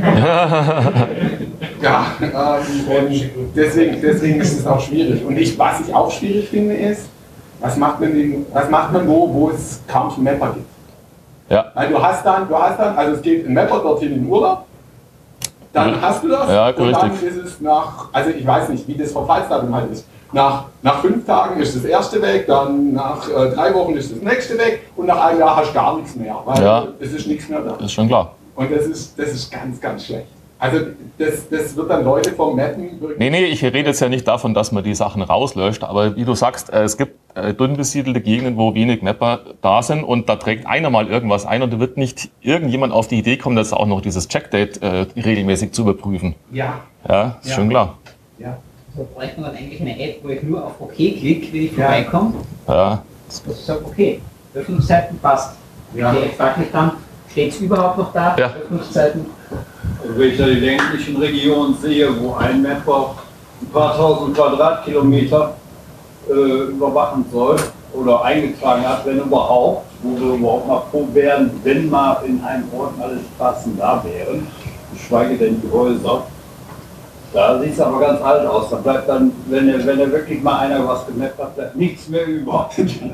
ja, ähm, und deswegen, deswegen ist es auch schwierig. Und ich, was ich auch schwierig finde, ist, was macht man, den, was macht man wo, wo es kaum schon Mapper gibt? Ja. Weil du hast dann, du hast dann, also es geht ein Mapper dorthin in Urlaub, dann hast du das ja, und richtig. dann ist es nach, also ich weiß nicht, wie das Verfallsdatum halt ist. Nach, nach fünf Tagen ist das erste weg, dann nach äh, drei Wochen ist das nächste weg und nach einem Jahr hast du gar nichts mehr, weil ja. es ist nichts mehr da. Das ist schon klar. Und das ist, das ist ganz, ganz schlecht. Also das, das wird dann Leute vom Mappen... Nee, nee, ich rede jetzt ja nicht davon, dass man die Sachen rauslöscht, aber wie du sagst, es gibt dünn besiedelte Gegenden, wo wenig Mapper da sind und da trägt einer mal irgendwas ein und da wird nicht irgendjemand auf die Idee kommen, das auch noch dieses Checkdate äh, regelmäßig zu überprüfen. Ja. Ja, ist ja. schon klar. Ja. So bräuchte man dann eigentlich eine App, wo ich nur auf OK klicke, wenn ich vorbeikomme. Ja. Dass ich sage, okay, Öffnungszeiten passt. Ja. Okay, frage mich dann, steht es überhaupt noch da? Ja. Öffnungszeiten. Also wenn ich da die ländlichen Regionen sehe, wo ein Mapper ein paar tausend Quadratkilometer äh, überwachen soll oder eingetragen hat, wenn überhaupt, wo wir überhaupt mal froh wären, wenn mal in einem Ort alle Straßen da wären, geschweige denn die Häuser. Da sieht es aber ganz alt aus. Da bleibt dann, wenn er, wenn er wirklich mal einer was gemappt hat, bleibt nichts mehr über.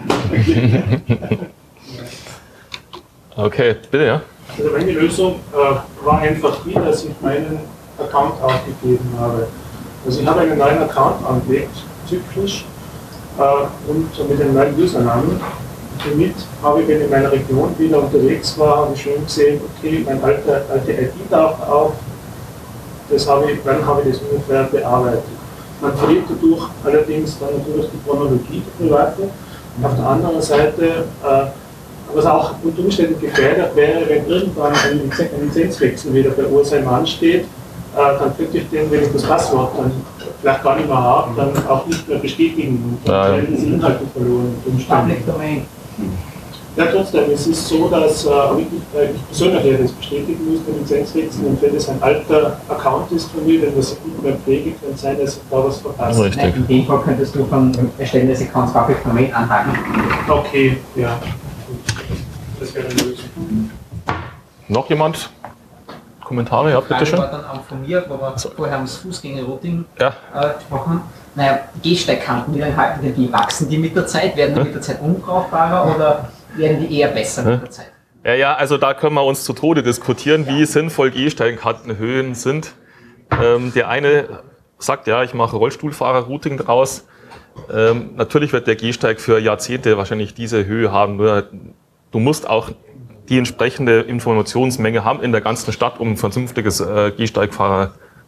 Okay, bitte, ja. Also meine Lösung äh, war einfach die, dass ich meinen Account aufgegeben habe. Also ich habe einen neuen Account angelegt, zyklisch, äh, und mit einem neuen Usernamen. Damit habe ich, wenn ich in meiner Region wieder unterwegs war, habe ich schon gesehen, okay, mein alter, alte I D taucht auf, das habe ich, dann habe ich das ungefähr bearbeitet. Man verliert dadurch allerdings dann natürlich die Chronologie, die private. Auf der anderen Seite, äh, was auch unter Umständen gefährdet wäre, wenn irgendwann ein Lizenzwechsel wieder bei O S M ansteht, äh, dann könnte ich den, wenn ich das Passwort dann vielleicht gar nicht mehr habe, dann auch nicht mehr bestätigen und dann werden diese Inhalte verloren. Public Domain. Ja, trotzdem, es ist so, dass äh, ich, ich persönlich ja das bestätigen muss, den Lizenzwechsel, und wenn das ein alter Account ist von mir, wenn das gut mehr pflege, kann es sein, dass ich da was verpasse. Richtig. In dem Fall könntest du von Erstellen des Accounts Public Domain anhaken. Okay, ja. Das wäre eine Lösung. Noch jemand? Kommentare? Ja, Die Frage bitteschön. war dann auch von mir, wo wir vorher ums Fußgänger-Routing Ja. äh, gesprochen haben. Naja, die Gehsteigkanten, wie lange halten denn die? Wachsen die mit der Zeit? Werden die mit der Zeit unbrauchbarer oder werden die eher besser mit der Zeit? Ja, ja, also da können wir uns zu Tode diskutieren, wie sinnvoll Gehsteigkantenhöhen sind. Ähm, der eine sagt, ja, ich mache Rollstuhlfahrer-Routing draus. Ähm, natürlich wird der Gehsteig für Jahrzehnte wahrscheinlich diese Höhe haben, nur du musst auch die entsprechende Informationsmenge haben in der ganzen Stadt, um ein vernünftiges äh, Gehsteigfahrer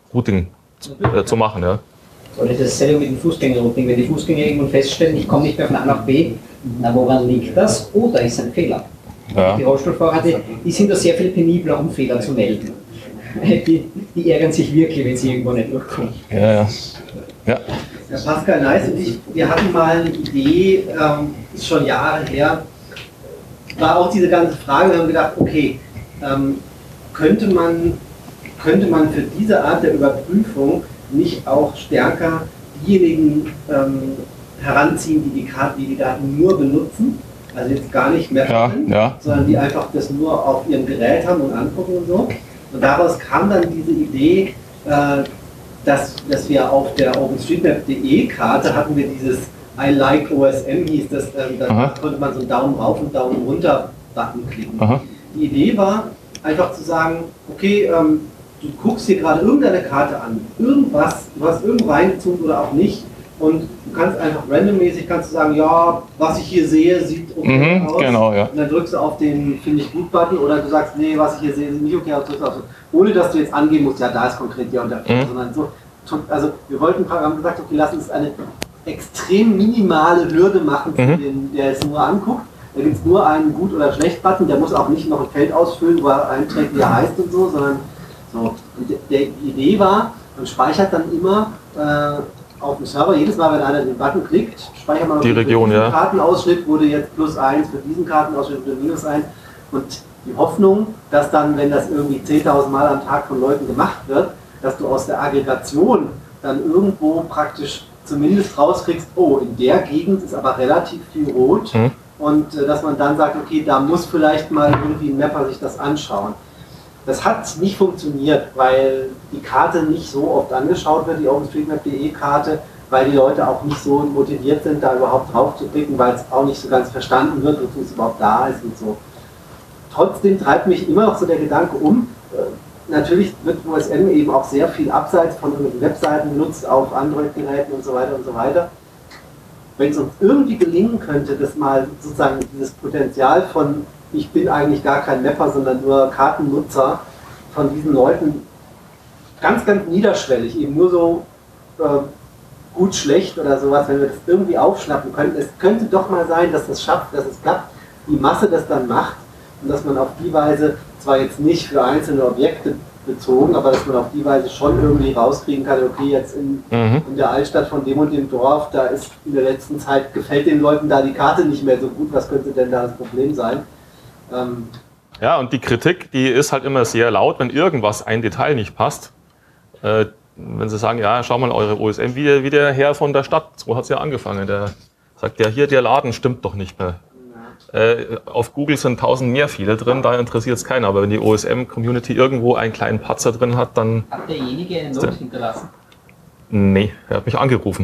Routing äh, zu machen. Ja. Oder das ist dasselbe mit dem Fußgängerrouting. Wenn die Fußgänger irgendwann feststellen, ich komme nicht mehr von A nach B, na woran liegt das? Oh, da ist ein Fehler. Ja. Die Rollstuhlfahrer, die, die sind da sehr viel penibler, um Fehler zu melden. Die, die ärgern sich wirklich, wenn sie irgendwo nicht durchkommen. Ja, ja. Ja. Ja, Pascal Neis und ich, wir hatten mal eine Idee, ähm, ist schon Jahre her, war auch diese ganze Frage, wir haben gedacht, okay, ähm, könnte man, könnte man für diese Art der Überprüfung nicht auch stärker diejenigen ähm, heranziehen, die die, Karte, die die Daten nur benutzen, also jetzt gar nicht mehr Ja, sind, ja. sondern die einfach das nur auf ihrem Gerät haben und angucken und so. Und daraus kam dann diese Idee, äh, dass, dass wir auf der OpenStreetMap punkt de Karte hatten wir dieses I like O S M, hieß das, äh, da konnte man so einen Daumen rauf und Daumen runter Button klicken. Aha. Die Idee war einfach zu sagen, okay, ähm, du guckst dir gerade irgendeine Karte an, irgendwas, du hast irgendwo reingezoomt oder auch nicht und du kannst einfach randommäßig kannst du sagen, ja, was ich hier sehe, sieht okay Mhm, aus. genau, ja. Und dann drückst du auf den Finde ich gut Button oder du sagst, nee, was ich hier sehe, sieht nicht okay aus, drückst auf so. Ohne dass du jetzt angeben musst, ja, da ist konkret der und der, Mhm. sondern so. Also wir wollten, haben gesagt, okay, lass uns eine extrem minimale Hürde machen für Mhm. den, der es nur anguckt. Da gibt es nur einen Gut- oder Schlecht-Button, der muss auch nicht noch ein Feld ausfüllen, wo er einträgt, wie er heißt und so, sondern so. Und der, die Idee war, man speichert dann immer äh, auf dem Server, jedes Mal, wenn einer den Button klickt, speichert man Die für Region, diesen ja. Kartenausschnitt wurde jetzt plus eins, für diesen Kartenausschnitt wurde minus eins. Und die Hoffnung, dass dann, wenn das irgendwie zehntausend Mal am Tag von Leuten gemacht wird, dass du aus der Aggregation dann irgendwo praktisch zumindest rauskriegst, oh, in der Gegend ist aber relativ viel rot. Mhm. Und äh, dass man dann sagt, okay, da muss vielleicht mal irgendwie ein Mapper sich das anschauen. Das hat nicht funktioniert, weil die Karte nicht so oft angeschaut wird, die OpenStreetMap punkt de Karte, weil die Leute auch nicht so motiviert sind, da überhaupt drauf zu klicken, weil es auch nicht so ganz verstanden wird, wozu es überhaupt da ist und so. Trotzdem treibt mich immer noch so der Gedanke um, äh, natürlich wird O S M eben auch sehr viel abseits von irgendwelchen Webseiten genutzt, auf Android-Geräten und so weiter und so weiter. Wenn es uns irgendwie gelingen könnte, dass mal sozusagen dieses Potenzial von ich bin eigentlich gar kein Mapper, sondern nur Kartennutzer, von diesen Leuten ganz, ganz niederschwellig, eben nur so äh, gut, schlecht oder sowas, wenn wir das irgendwie aufschnappen könnten. Es könnte doch mal sein, dass das schafft, dass es klappt, die Masse das dann macht und dass man auf die Weise, zwar jetzt nicht für einzelne Objekte bezogen, aber dass man auf die Weise schon irgendwie rauskriegen kann, okay, jetzt in, Mhm. in der Altstadt von dem und dem Dorf, da ist in der letzten Zeit, gefällt den Leuten da die Karte nicht mehr so gut, was könnte denn da das Problem sein? Ähm, Ja, und die Kritik, die ist halt immer sehr laut, wenn irgendwas, ein Detail nicht passt. Äh, wenn sie sagen, ja, schau mal eure O S M, wie der, wie der Herr von der Stadt, so hat es ja angefangen, der sagt, ja, hier der Laden stimmt doch nicht mehr. Äh, auf Google sind tausend mehr Fehler drin, da interessiert es keinen. Aber wenn die O S M-Community irgendwo einen kleinen Patzer drin hat, dann... Hat derjenige eine Note hinterlassen? Nee, er hat mich angerufen.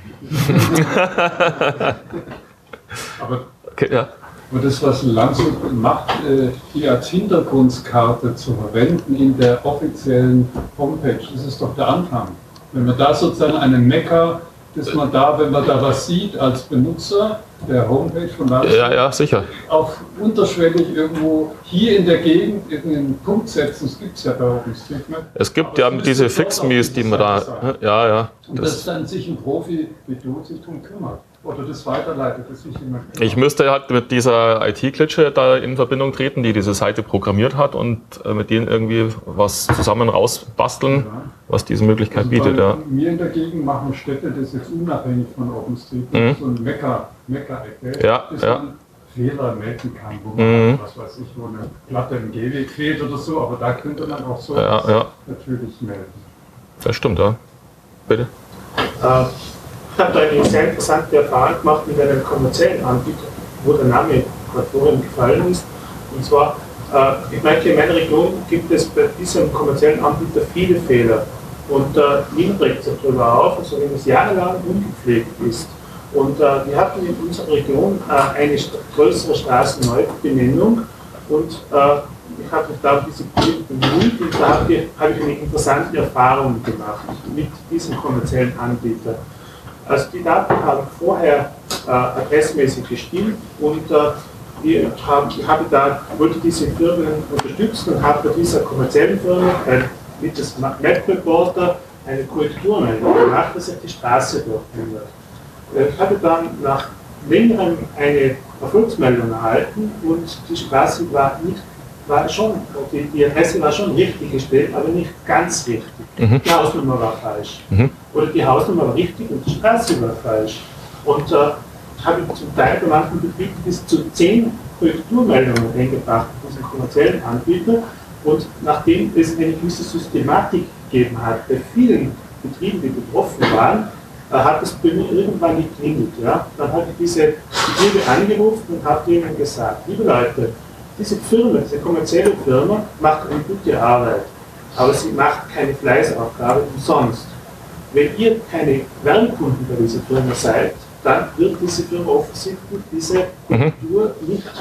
Aber, Okay, ja. aber das, was Landshut macht, äh, die als Hintergrundskarte zu verwenden in der offiziellen Homepage, das ist doch der Anfang. Wenn man da sozusagen einen Mecker, dass man da, wenn man da was sieht als Benutzer der Homepage von Landshut, Ja, ja, sicher. auf unterschwellig irgendwo hier in der Gegend irgendeinen Punkt setzen, das gibt es ja bei OpenStreetMap. Es gibt Aber ja es müsste diese dort Fixmies, auf die dieser man da... Seite sein. Ja, ja. Und dass Das, dann sich ein Profi wie du sich drum kümmert. Oder das weiterleitet, das sich jemand kümmert. ich müsste halt mit dieser I T-Klitsche da in Verbindung treten, die diese Seite programmiert hat und äh, mit denen irgendwie was zusammen rausbasteln, was diese Möglichkeit Also bietet. bei Ja. mir in der Gegend machen Städte das jetzt unabhängig von OpenStreetMap, Mhm. so ein Mecker, Mecker-Ecke, Ja, dass ja. man Fehler melden kann, wo man, Mhm. was weiß ich, wo eine Platte im Gehweg fehlt oder so, aber da könnte man auch so Ja, ja. natürlich melden. Das stimmt, ja. Bitte? Äh, ich habe da eine sehr interessante Erfahrung gemacht mit einem kommerziellen Anbieter, wo der Name gerade vorhin gefallen ist. Und zwar, äh, ich meine, in meiner Region gibt es bei diesem kommerziellen Anbieter viele Fehler. Und äh, niemand regt sich darüber auf, also wenn es jahrelang ungepflegt ist. Und äh, wir hatten in unserer Region äh, eine st größere Straßenneubenennung und äh, ich habe mich da um diese Projekte bemüht und da habe ich, hab ich eine interessante Erfahrung gemacht mit diesem kommerziellen Anbieter. Also die Daten haben vorher äh, adressmäßig gestimmt und äh, ich, hab, ich habe da, wollte diese Firmen unterstützen und habe bei dieser kommerziellen Firma, weil mit das Map Reporter eine Korrekturmeldung gemacht, dass sich die Straße dort ändert. Ich hatte dann nach längerem eine Erfolgsmeldung erhalten und die Straße war nicht, war schon, die, die Adresse war schon richtig gestellt, aber nicht ganz richtig. Mhm. Die Hausnummer war falsch. Mhm. Oder die Hausnummer war richtig und die Straße war falsch. Und äh, habe ich zum Teil bei manchen Betrieben bis zu zehn Korrekturmeldungen eingebracht von diesen kommerziellen Anbietern. Und nachdem es eine gewisse Systematik gegeben hat, bei vielen Betrieben, die betroffen waren, äh, hat es bei mir irgendwann geklingelt. Ja? Dann habe ich diese Betriebe angerufen und habe ihnen gesagt, liebe Leute, diese Firma, diese kommerzielle Firma macht eine gute Arbeit, aber sie macht keine Fleißaufgabe umsonst. Wenn ihr keine Wärmkunden bei dieser Firma seid, dann wird diese Firma offensichtlich diese Kultur mhm. nicht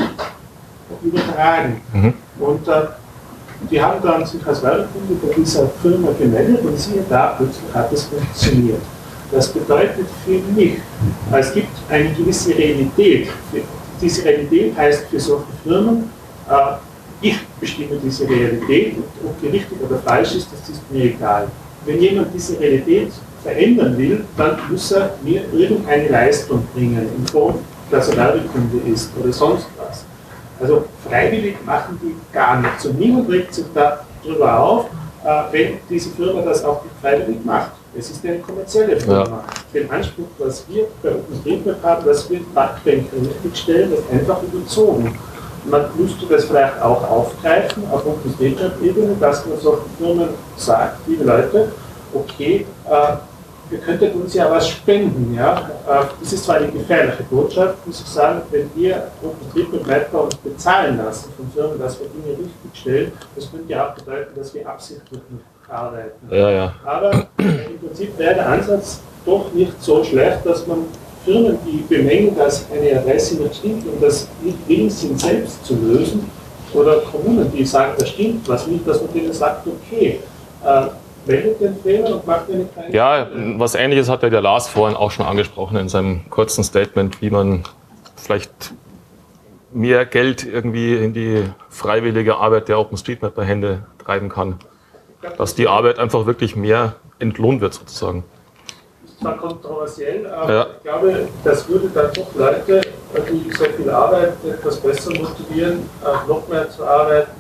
übertragen. Mhm. Und äh, die haben dann sich als Wärmekunde bei dieser Firma gemeldet und siehe da, plötzlich hat es funktioniert. Das bedeutet für mich, es gibt eine gewisse Realität. Diese Realität heißt für solche Firmen, äh, ich bestimme diese Realität und ob die richtig oder falsch ist, das ist mir egal. Wenn jemand diese Realität verändern will, dann muss er mir irgendeine Leistung bringen, in Form, dass er Werbekunde ist oder sonst was. Also freiwillig machen die gar nichts und niemand regt sich darüber auf, äh, wenn diese Firma das auch nicht freiwillig macht. Es ist eine kommerzielle Firma. Ja. Den Anspruch, was wir bei OpenStreetMap haben, dass wir Backbänke richtigstellen, ist einfach überzogen. Man müsste das vielleicht auch aufgreifen auf OpenStreetMap-Ebene, dass man solchen Firmen sagt, liebe Leute, okay, äh, ihr könntet uns ja was spenden. Ja? Äh, das ist zwar eine gefährliche Botschaft, muss ich sagen, wenn wir OpenStreetMap-Mapper uns bezahlen lassen von Firmen, dass wir Dinge richtig stellen, das könnte ja auch bedeuten, dass wir absichtlich nicht arbeiten. Ja, ja. Aber äh, im Prinzip wäre der Ansatz doch nicht so schlecht, dass man Firmen, die bemängeln, dass eine Adresse nicht stimmt und das nicht willens sind, selbst zu lösen, oder Kommunen, die sagen, da stimmt was nicht, dass man denen sagt, okay, äh, meldet den Fehler und macht eine kleine... Ja, was Ähnliches hat ja der Lars vorhin auch schon angesprochen in seinem kurzen Statement, wie man vielleicht mehr Geld irgendwie in die freiwillige Arbeit der OpenStreetMap-Hände treiben kann. Dass die Arbeit einfach wirklich mehr entlohnt wird sozusagen. Das ist zwar kontroversiell, aber ja. ich glaube, das würde dann doch Leute, die so viel arbeiten, etwas besser motivieren, noch mehr zu arbeiten.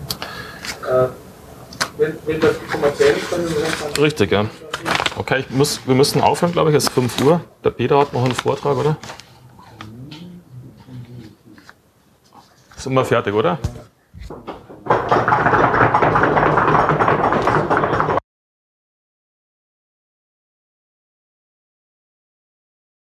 Wenn, wenn das kommerziell ist, dann... dann Richtig, ja. Okay, ich muss, wir müssen aufhören, glaube ich, es ist fünf Uhr. Der Peter hat noch einen Vortrag, oder? Sind wir fertig, oder?